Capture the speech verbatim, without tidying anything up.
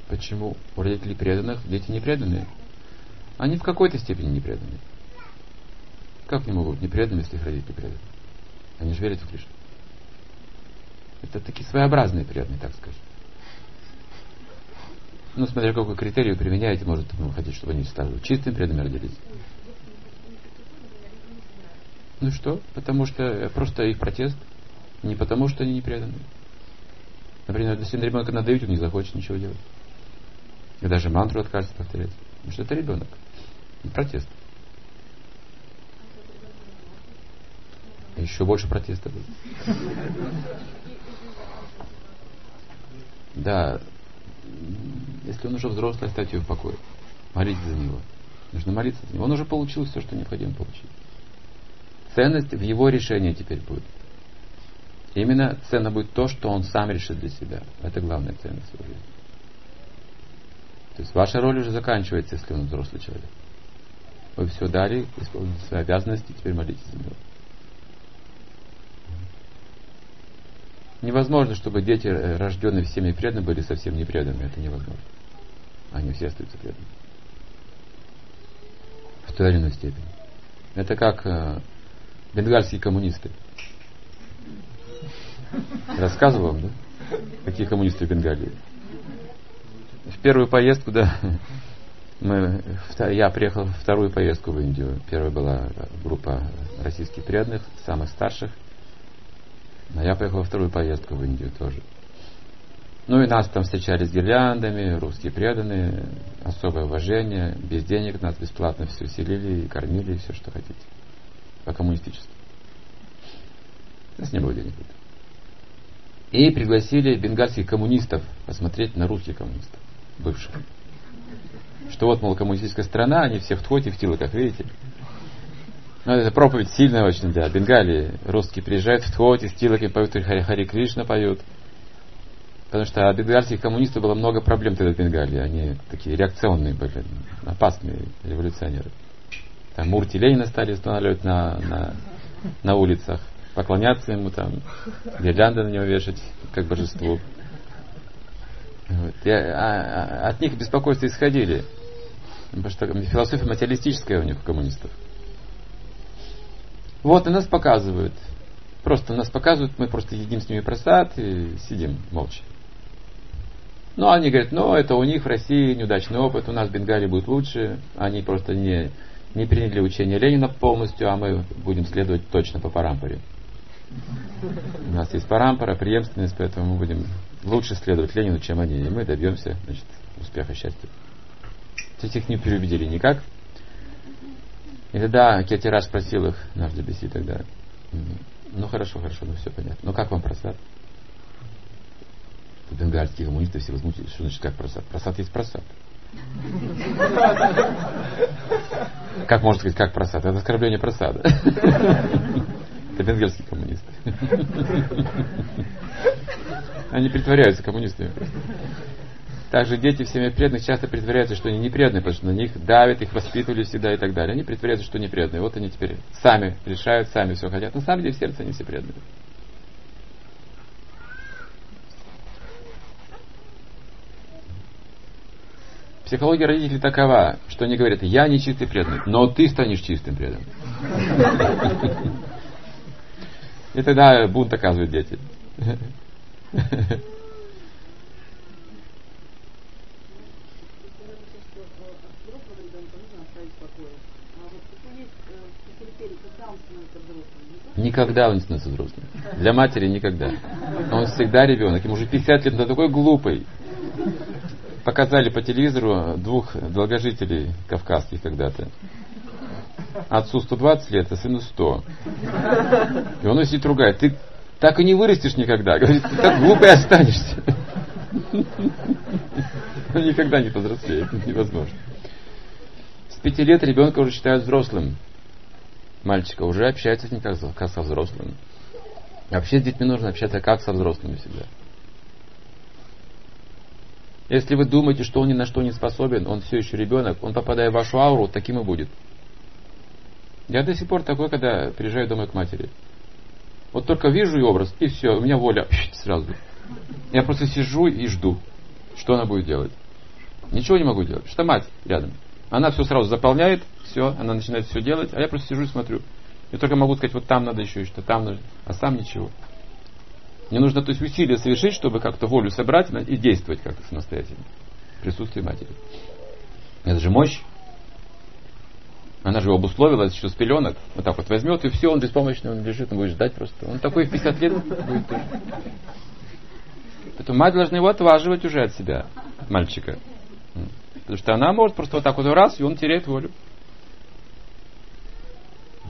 Почему у родителей преданных дети не преданные? Они в какой-то степени не преданные. Как они могут быть не преданными, если их родители преданные? Они же верят в Кришну. Это такие своеобразные преданные, так скажем. Ну, смотря какой критерий вы применяете, может, вы хотите, чтобы они стали чистыми преданными родились. Ну что? Потому что просто их протест. Не потому, что они не преданные. Например, если на ребенка надавить, он не захочет ничего делать. И даже мантру откажется повторять. Потому что это ребенок. И протест. И еще больше протеста будет. Да. Если он уже взрослый, оставьте его в покое. Молитесь за него. Нужно молиться за него. Он уже получил все, что необходимо получить. Ценность в его решении теперь будет. Именно ценно будет то, что он сам решит для себя. Это главная ценность в его жизни. То есть ваша роль уже заканчивается, если он взрослый человек. Вы все дали, исполнили свои обязанности, теперь молитесь за него. Невозможно, чтобы дети, рожденные в семье преданными, были совсем не преданными. Это невозможно. Они все остаются преданными. В той или иной степени. Это как э, бенгальские коммунисты. Рассказывал вам, да? Какие коммунисты в Бенгалии? В первую поездку, да, мы, я приехал в вторую поездку в Индию. Первая была группа российских преданных, самых старших. А я поехал во вторую поездку в Индию тоже. Ну и нас там встречали с гирляндами, русские преданные, особое уважение, без денег нас бесплатно все селили и кормили, и все, что хотите. По-коммунистически. У нас не было денег. И пригласили бенгальских коммунистов посмотреть на русских коммунистов, бывших. Что вот, мол, коммунистическая страна, они все в тхоте, в тилоках, видите? Ну, это проповедь сильная очень, да. Бенгалии русские приезжают в тхоте, с тилоками поют, Хари, Хари Кришна поют. Потому что от бенгальских коммунистов было много проблем тогда в Бенгалии. Они такие реакционные были, опасные революционеры. Там Мурти Ленина стали устанавливать на, на, на улицах, поклоняться ему, там, гирлянды на него вешать, как божеству. Вот. И, а, а, от них беспокойства исходили. Потому что философия материалистическая у них, у коммунистов. Вот, и нас показывают. Просто нас показывают, мы просто едим с ними просад и сидим молча. Ну, они говорят, ну, это у них в России неудачный опыт, у нас в Бенгалии будет лучше. Они просто не, не приняли учение Ленина полностью, а мы будем следовать точно по парампоре. У нас есть парампора, преемственность, поэтому мы будем лучше следовать Ленину, чем они. И мы добьемся, значит, успеха, счастья. То есть их не переубедили никак. И тогда Кетираж спросил их, наш ди би си тогда, ну хорошо, хорошо, ну все понятно. Ну как вам просад? Бенгальские коммунисты все возмутились. Что значит как просад? Просад есть просад. Как можно сказать, как просад? Это оскорбление просада. Это бенгальские коммунисты. Они притворяются коммунистами. Также дети в семье преданных часто притворяются, что они не преданные, потому что на них давят, их воспитывали всегда и так далее. Они притворяются, что не преданные. Вот они теперь сами решают, сами все хотят. На самом деле в сердце они все преданные. Психология родителей такова, что они говорят, я не чистый преданный, но ты станешь чистым преданным. И тогда бунт оказывают дети. Никогда он не становится взрослым. Для матери никогда. Он всегда ребенок. Ему уже пятьдесят лет, но такой глупый. Показали по телевизору двух долгожителей кавказских когда-то. Отцу сто двадцать лет, а сыну сто. И он сидит ругает. Ты так и не вырастешь никогда. Говорит, ты так глупый останешься. Он никогда не повзрослеет. Невозможно. С пяти лет ребенка уже считают взрослым. Мальчика уже общается с ним как, как со взрослыми. Вообще с детьми нужно общаться как со взрослыми всегда. Если вы думаете, что он ни на что не способен, он все еще ребенок, он, попадая в вашу ауру, вот таким и будет. Я до сих пор такой, когда приезжаю домой к матери. Вот только вижу ее образ, и все, у меня воля сразу. Я просто сижу и жду, что она будет делать. Ничего не могу делать, потому что мать рядом. Она все сразу заполняет, все, она начинает все делать, а я просто сижу и смотрю. Я только могу сказать, вот там надо еще что, там надо, а сам ничего. Мне нужно, то есть, усилия совершить, чтобы как-то волю собрать и действовать как-то самостоятельно. В присутствии матери. Это же мощь. Она же его обусловила еще с пеленок. Вот так вот возьмет, и все, он беспомощный, он лежит, он будет ждать просто. Он такой в пятьдесят лет будет тоже. Поэтому мать должна его отваживать уже от себя, мальчика. Потому что она может просто вот так вот раз, и он теряет волю.